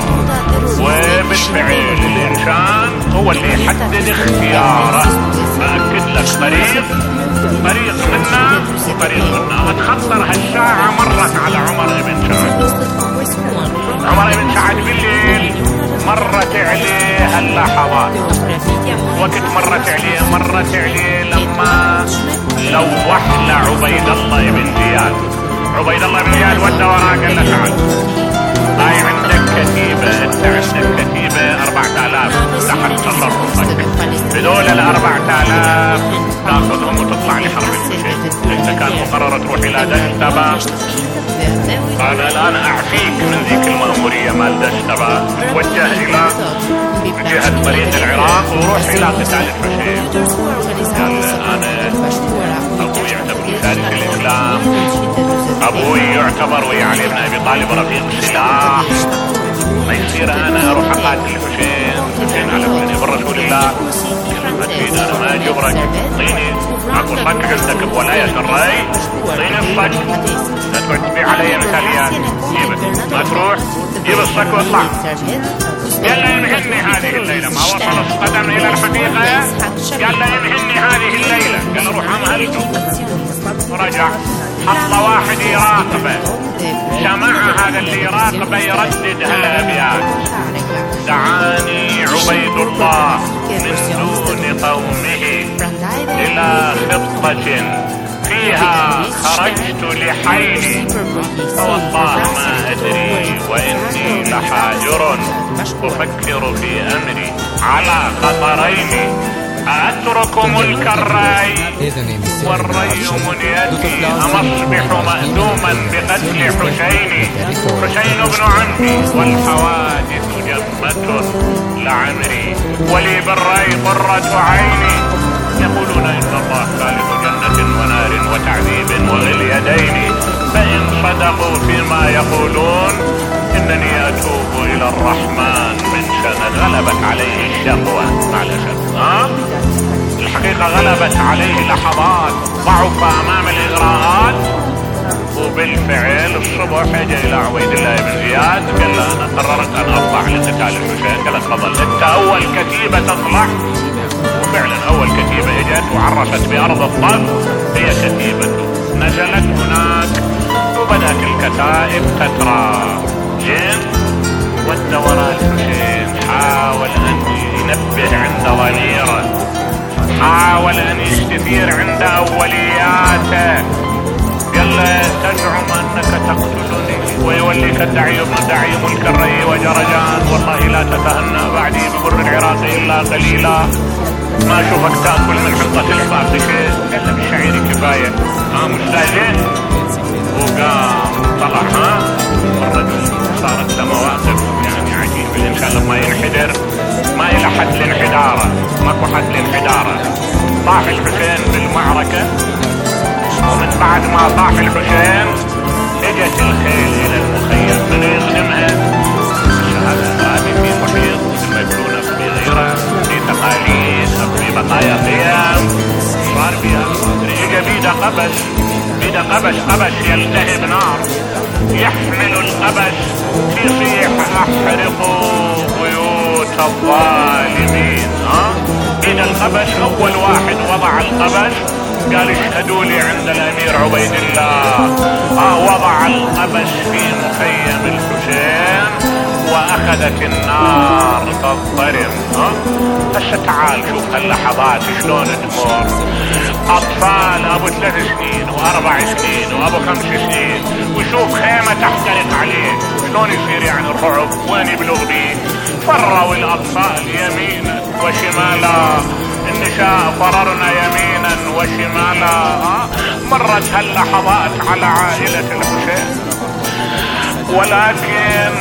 وبالفعل الإنسان هو اللي يحدد اختياره. فأكد لك طريق طريق منا وطريق منا. اتخطر هالساعة مرت على عمر بن سعد. عمر بن سعد بالليل مرت عليه هاللحظات. وقت مرت عليه مرت عليه لما لوح لعبيد الله بن زياد. عبيد الله بن زياد ودى وراه قال له تعال، هاي عندك كتيبة، انت عندك كتيبة أربعة آلاف تحت تصرفك، بدول الأربعة آلاف تاخذهم وتطلع لحرب الحسين. انت كان مقرر تروح إلى دشتبة، أنا الآن أعفيك من ذيك المأمورية مال دشتبة، توجه إلى جهة طريق العراق وروح إلى قتال الحسين. قال أنا أبوي يعتبر ثالث الإسلام، أبوي يعتبر ويا علي بن أبي طالب رفيق السلاح، ما يصير أنا أروح أقاتل الحسين. الحسين على ابن رسول الله، أكيد أنا ما أجبرك. طيني أكو صك عندك بولاية الري، طيني الصك، لا تقعد تبيع علي مثاليات. جيبه، ما تروح جيب الصك واطلع. قال له ينهني هذه الليلة، ما وصل القدم إلى الحقيقة. قال له ينهني هذه الليلة. قال له روح أمهلته. ورجع حط واحد يراقبه بيردد هالابيات. دعاني عبيد الله من دون قومه الى خطة فيها خرجت لحيلي، فوالله ما ادري واني لحاجر افكر في امري على خطرين، أترك ملك الرأي والري منيتي، أم أصبح مأدوما بقتل حسين حسين بن عمي، والحوادث جمة لعمري ولي بالرأي قرة عيني. يقولون إن الله خالق جنة ونار وتعذيب وغليدين، فإن صدقوا فيما يقولون إنني أتوب إلى الرحمن من شأن. غلبت عليه الشقوة مع الأسف، ها؟ الحقيقة غلبت عليه لحظات، ضعف أمام الإغراءات، وبالفعل الصبح جاء إلى عبيد الله بن زياد قال له أنا قررت أن أطلع لقتال الحسين. قال تفضل أنت أول كتيبة تطلع. وفعلا أول كتيبة اجت وعرفت بأرض الطرف هي كتيبته، نزلت هناك وبدأت الكتائب تترى. جين ود وراء الحسين، حاول أن ينبه عند ضميره، حاول أن يستثير عند أولياته. قال له تزعم أنك تقتلني ويوليك الدعي ابن دعي ملك الري وجرجان، والله لا تتهنى بعدي ببر العراق إلا قليلا، ما أشوفك تأكل من حنطة الإخبار شيء. قال له بالشعير كفاية، ها مستأذن. وقام طلع، ها الرجل صارت له مواقف يعني عجيب. الإنسان لما ينحدر ما إلى حد الانحدارة، ماكو حد الانحدارة. طاح الحسين بالمعركة، ومن بعد ما طاح الحسين اجت الخيل الى المخيم من يخدمها. الشهادة هذه في محيط المبلونة في غيرة، في تقاليد، في بقايا قيام، صار فيها. اجى بيد قبش، بيد قبش، قبش يلتهب نار، يحمل القبش يصيح احرقوا بيوت الظالمين. ها بيد القبش، اول واحد وضع القبش قال اشهدوا لي عند الامير عبيد الله. آه وضع القبش في مخيم الحسين واخذت النار تضطرم. ها هسه تعال شوف هاللحظات شلون تمر. اطفال ابو ثلاث سنين واربع سنين وابو خمس سنين، وشوف خيمة تحترق عليه شلون يصير يعني الرعب وين يبلغ بيه. فروا الاطفال يمينا وشمالا، النساء فررنا يمينا وشمالا. مرت هاللحظات على عائلة الحسين، ولكن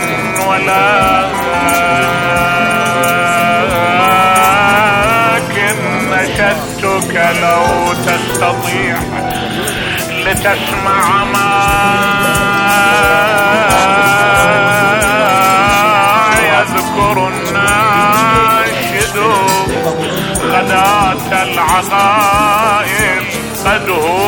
ولكن نشدتك لو تستطيع لتسمع ما يذكر الناشد. غداة العقائد قد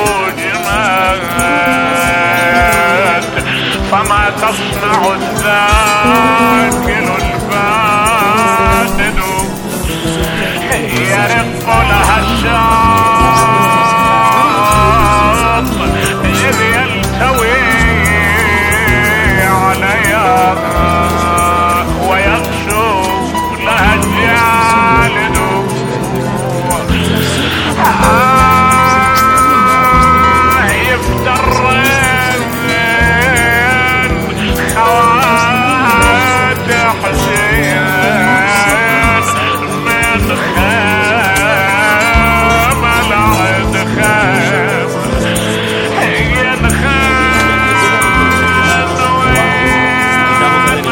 هجمت، فما تصنع الذاكر الفاسد. يرق لها الشاط إذ يلتوي عليها، ويغشو لها الجالد. آه يفتر خوات حسين من خيم العد خيم ينخان وين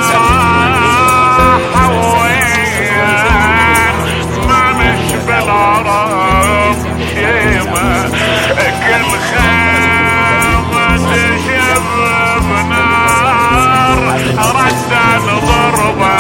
حوين ما مش بالعرب شيمة، كل خيمة تشب نار ردت ضربا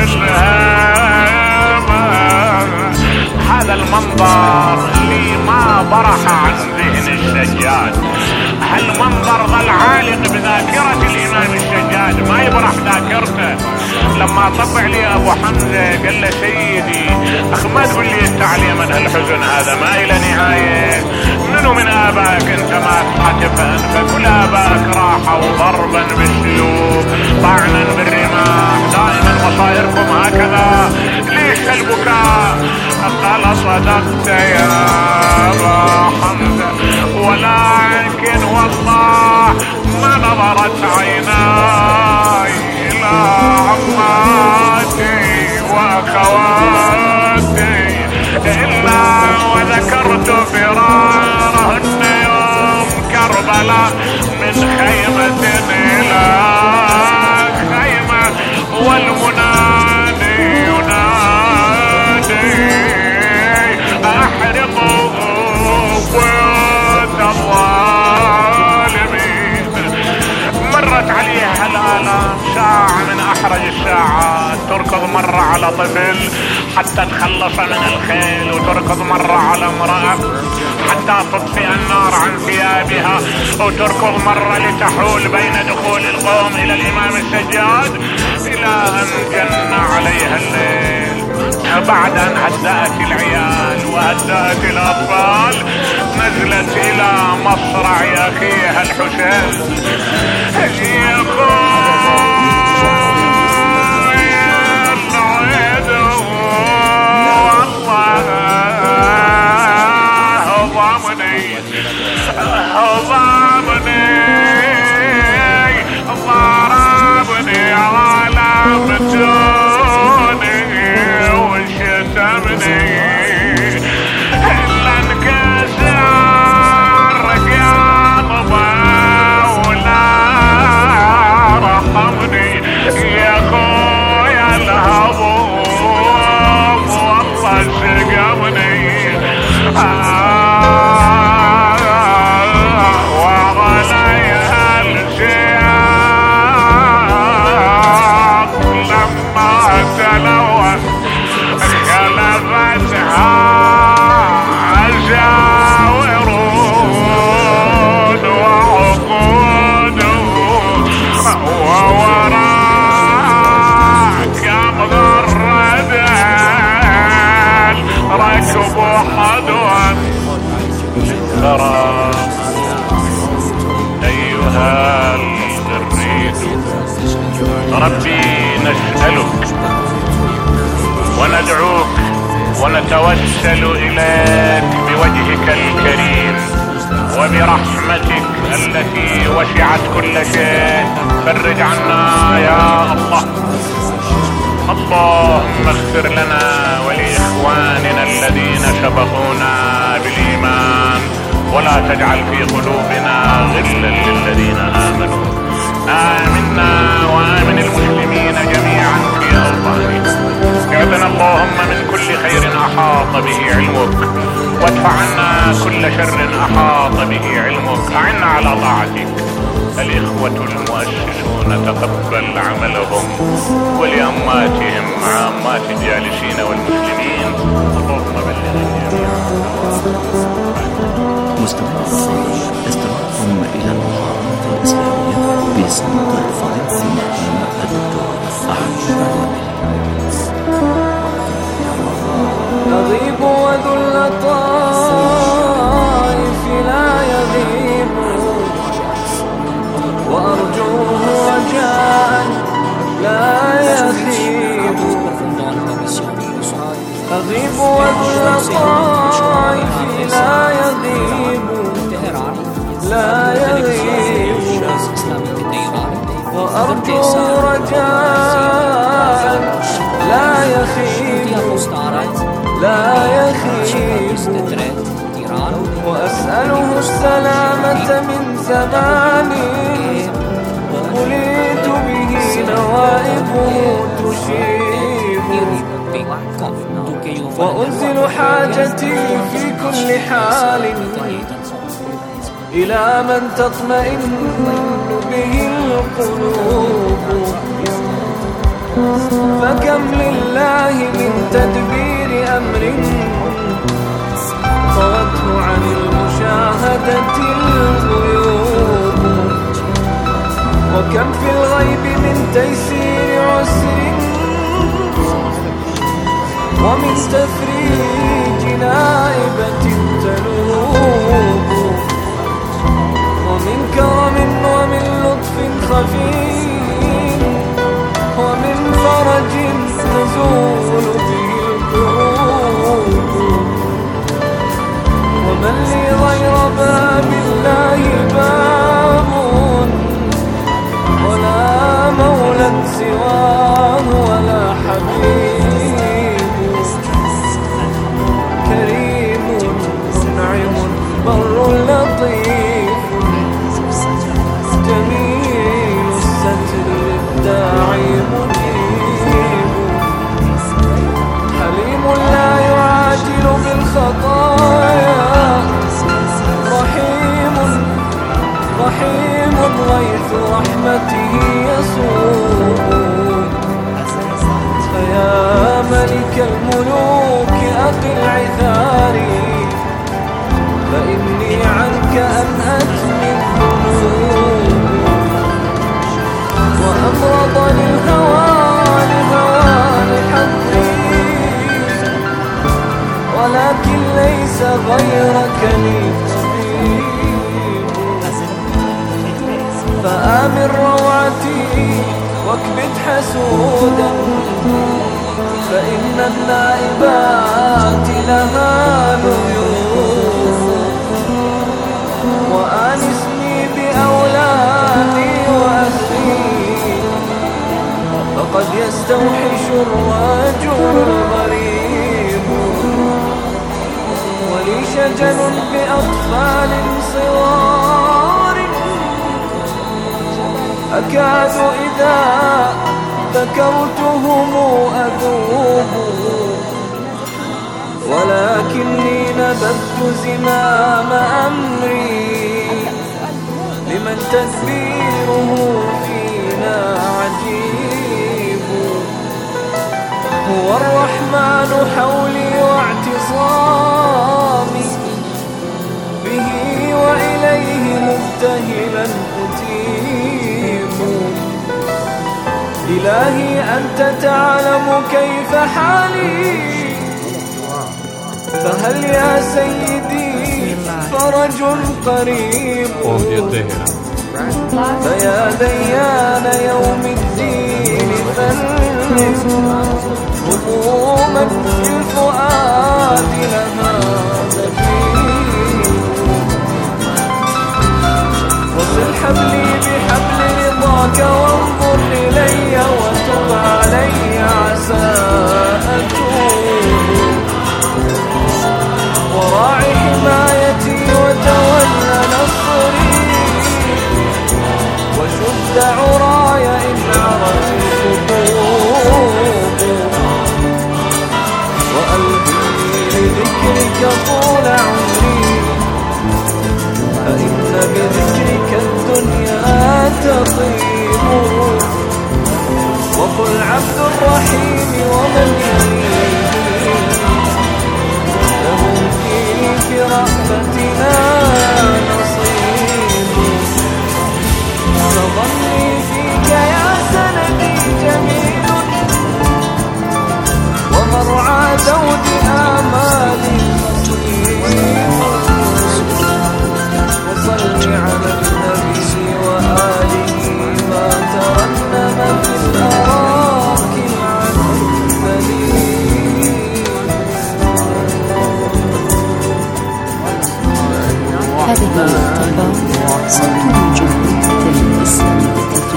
الهامة. هذا المنظر اللي ما برح عن ذهن السجاد، هالمنظر ظل عالق بذاكرة الإمام السجاد، ما يبرح ذاكرته. لما طبع لي أبو حمزة قال له سيدي أخ ما تقول لي انت علي من هالحزن هذا ما إلى نهاية، منو كلوا من ابائك انت ما تحتفل، فكل ابائك راحوا ضربا بالسيوف طعنا بالرماح، دائما مصائركم هكذا. ليش البكاء؟ قال صدقت يا ابا حمزة، ولكن والله ما نظرت عيناي الى عماتي واخواتي الا وذكرت فرارهن يوم كربلاء من خيمة الى خيمة، والمنادي ينادي احرقوا بيوت الظالمين. مرت عليها الآلام، ساعة من احرج الساعات، تركض مرة على طفل حتى تخلص من الخيل، وتركض مرة على امرأة حتى تطفئ النار عن ثيابها، وتركض مرة لتحول بين دخول القوم الى الامام السجاد، الى ان جن عليها الليل. بعد ان هدأت العيال وهدأت الاطفال، نزلت الى مصرع اخيها الحسين. يا ضربني ضربني على بجوني وشتمني، الا انكسر قلبه ولا رحمني. يا خويا الهضوم والله سقمني، أيها الغريد ربي نسألك وندعوك ونتوسل إليك بوجهك الكريم وبرحمتك التي وسعت كل شيء. فرج عنا يا الله. اللهم اغفر لنا ولإخواننا الذين سبقونا بالإيمان، ولا تجعل في قلوبنا غلا للذين آمنوا. آمنا وآمن المسلمين جميعا في أوطاننا. اعطنا اللهم من كل خير أحاط به علمك، وادفع عنا كل شر أحاط به علمك. أعنا على طاعتك. الإخوة المؤسسون تقبل عملهم، ولأماتهم مع أمات الجالسين والمسلمين. اللهم بلغنا جميعا.
مستمعون استمعتم إلى المحاضرة الإسلامية بصوت الفضيلة الإمام الدكتور أحمد
يغيب وذو اللطائف لا يغيب، وأرجوه رجاء لا يخيب. يغيب وذو اللطائف لا يغيب لا يغيب، وأرجوه رجاء لا يخيب لا يخيب. وأسأله السلامة من زماني، وليت به نوائبه تشيب. وأنزل حاجتي في كل حال إلى من تطمئن به القلوب. فكم لله من تدبير أمر طوته عن المشاهدة الغيوب، وكم في الغيب من تيسير عسر ومن تفريج نائبة تنوب. أنهتني الذنوب وأمرضني الهوى لهوى لحظي، ولكن ليس غيرك لي طبيب. فآمن روعتي واكبت حسودا، فإن النائبات لها ليوم. وآنسني بأولادي وأهلي، فقد يستوحش الرجل الغريب. ولي شجن بأطفال صغار، أكاد إذا ذكرتهم أذوب. ولكني نبذت زمام أمري لمن تدبيره فينا عجيب. هو الرحمن حولي واعتصامي به، وإليه مبتهلا أتيب. إلهي أنت تعلم كيف حالي، فهل يا سيدي فرج قريب. فيا ديان يوم الدين فرج هموما في الفؤاد لها نبيب. وصل حبلي بحبل رضاك وانظر إلي وتب علي عسى أتوب. وراعي حمايتي وتولى نصري، وشد عراي إن عرفت الخطوب. وقلبي لذكرك طول عمري، فإن بذكرك الدنيا تطيب. وقل عبد الرحيم ومن يليه، له في رحمتنا نصيب. فظني فيك يا سندي جميل، ومرعى ذود آمالي خصيب. وصل على النبي وآله ما ترنم في الأراك عن الدليل.
هذه الطلبات صوت من جمهورية الإسلامية في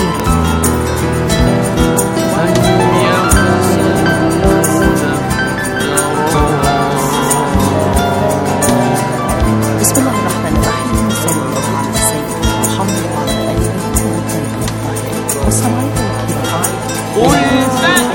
بسم الله الرحمن الرحيم. صلى الله على سيدنا محمد وعلى آله الطيبين الطاهرين والصلاة والكرام.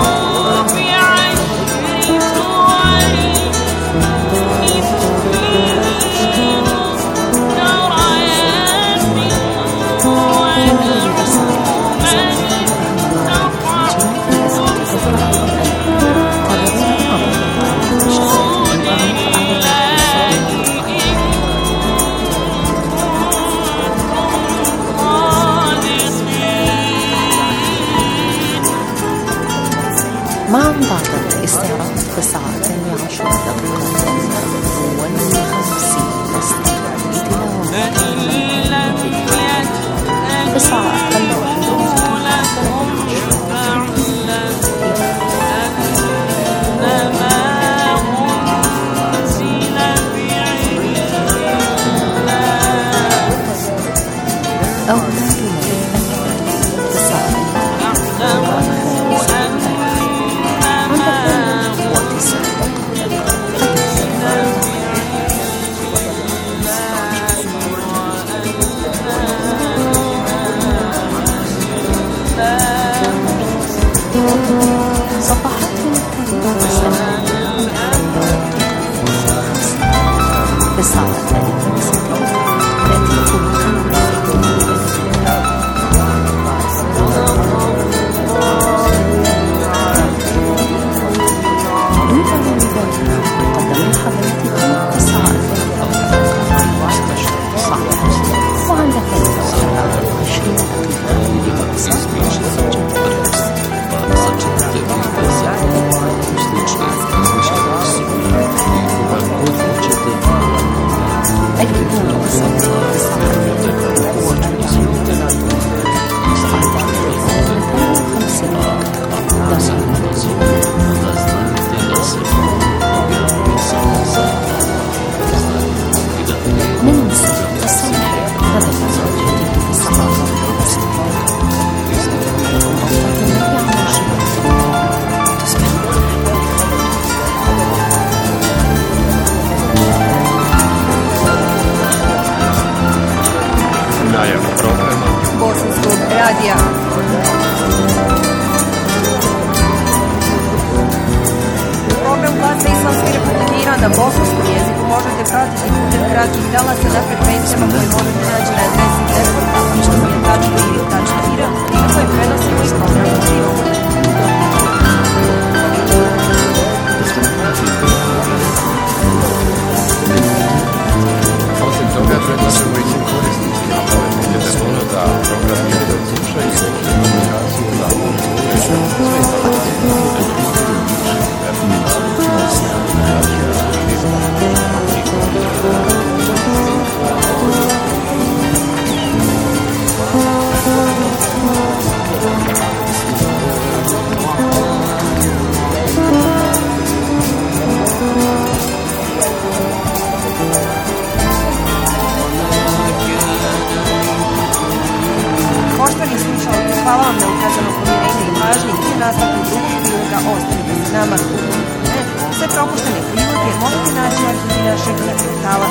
معا بعد الاستعراض في الساعة الثانية عشر دقيقة والخمسين نستمع لتلاوة في الساعة أقل وحدود مقدمين حضرتكم الساعة الثانية أيقونة وصوت من سبب الصبح بدأت الجديد في الصباح
Bosanskog radija. Program Glasa Islamske Republike Iran na bosanskom jeziku možete pratiti putem kratkih talasa na frekvencijama koje možete naći na adresi desktop tačka i r tačka i r na kojem prenosimo i program uživo.
Osim toga, predlažemo i svim korisnicima pametnih telefona da program jedan sluša i sve komunikaciju za
Poštovani slušalci, hvala vam na ukazanom povjerenju i pažnji i nastavku drugih priloga ostanite sa nama na kulturnu punkt net. Sve propuštene priloge možete naći u arhivi našeg portala.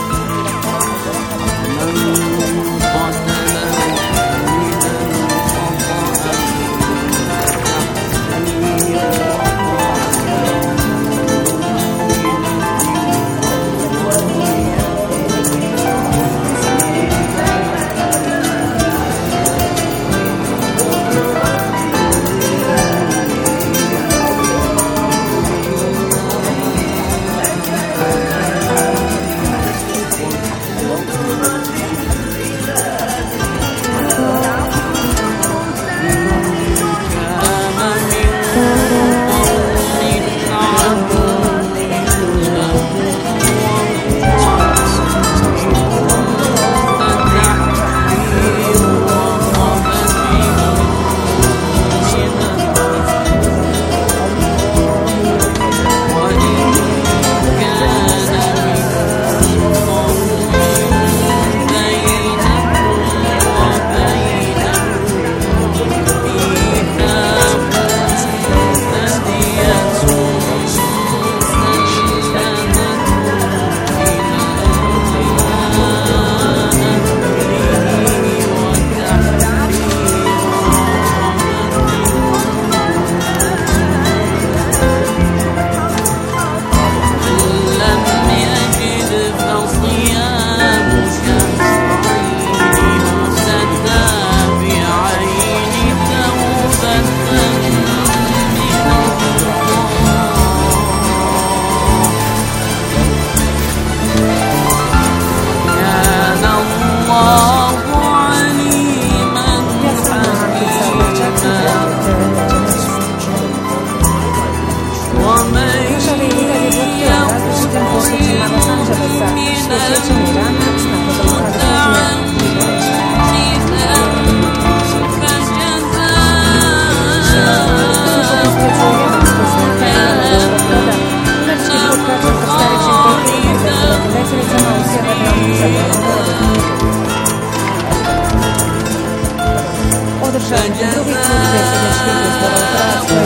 Održavanje drugih klub predsjedničkih izbora u Hrvatskoj